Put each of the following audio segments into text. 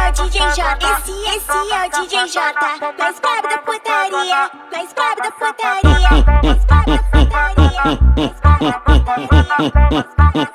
é o DJ J. Esse é o DJ J. Mais brabo da putaria, mais brabo da putaria, mais brabo da putaria, mais brabo da putaria.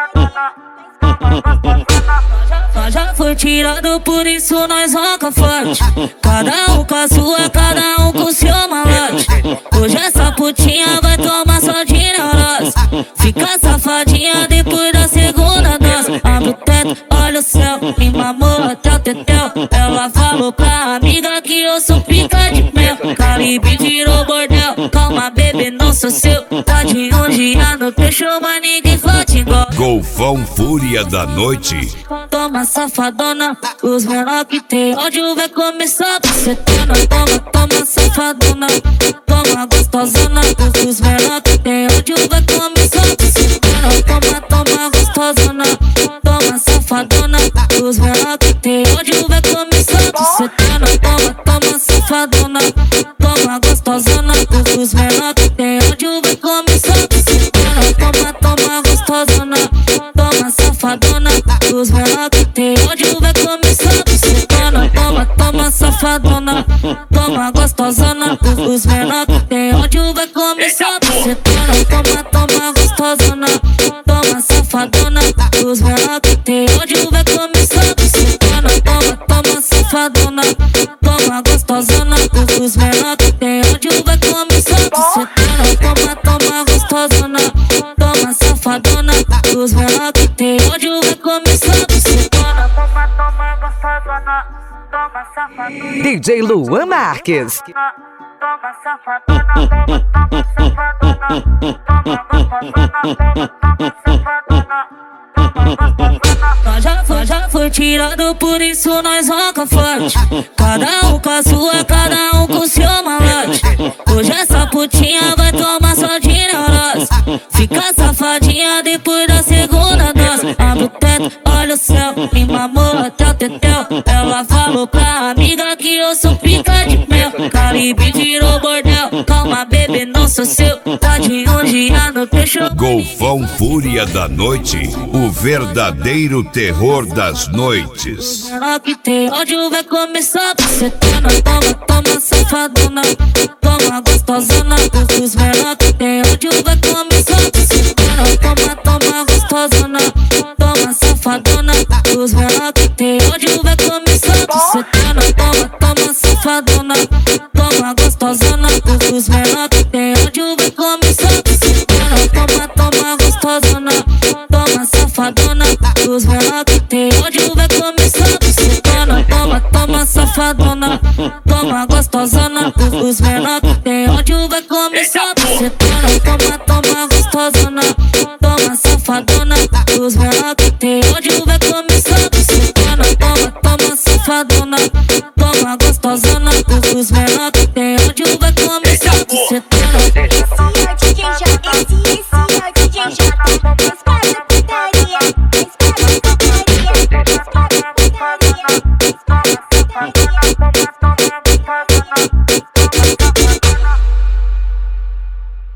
Nós já foi tirado, por isso nós roca forte. Cada um com a sua, cada um com seu malote. Hoje essa putinha vai tomar só de neurose. Fica safadinha depois da segunda dose. Abre o teto, olha o céu, me mamou até o tetel. Ela falou pra amiga que eu sou pica de mel. Caribe virou bordel, calma bebê, não sou seu. Tá de um dia no peixe, mas ninguém flote igual Golfão Fúria da Noite. Toma safadona, os menor que tem ódio vai começar pra setembro. Toma safadona, toma gostosona, os menor que tem ódio vai começar pra setembro. Toma gostosona, toma safadona, os menor que tem ódio vai começar pra setembro. Toma safadona, toma gostosona, os menor que tem ódio vai começar pra setembro. Toma gostosona, toma safadona, os menor que tem ódio vai começar pra setembro. Toma safadona, toma gostosona, os menor que tem ódio vai começar pra setembro. Toma gostosona, toma safadona, os menor que tem ódio vai começar pra setembro. Toma safadona, toma gostosona, os menor que tem ódio vai começar pra setembro. Toma gostosona, toma safadona, os menor que tem ódio vai começar pra setembro. Toma gostosona, toma safadona. DJ Luan Marques. Toma safadona, toma safadona, toma gostosona, toma safadona. Nós já foi tirado, por isso nós roca forte. Cada um com a sua, cada um com seu malote. Hoje essa putinha vai tomar só de neurose. Fica safadinha depois da segunda dose. Abre o teto, olha o céu, me mamou até o tetel. Ela falou pra amiga que eu sou pica de mel. Caribe virou bordel, calma bebê, não sou seu. Tá de um dia no peixe. Golfão Fúria da Noite, o verdadeiro terror das noites. Que tem ódio vai começar pra setembro. Toma safadona, toma gostosona, os menor que tem ódio vai começar pra setembro. Toma gostosona, toma safadona, os menor que tem ódio vai começar pra setembro. Toma safadona, toma gostosona, os menor que tem ódio vai começar pra setembro. Toma gostosona, toma safadona, os menor que tem ódio vai começar pra setembro. Toma safadona, toma gostosona, os menor que tem ódio vai começar pra setembro. Toma gostosona, toma safadona, os menor que tem ódio vai começar pra setembro. Toma safadona, toma gostosona, os menor que tem ódio vai começar pra setembro. Esse é o DJ J. Esse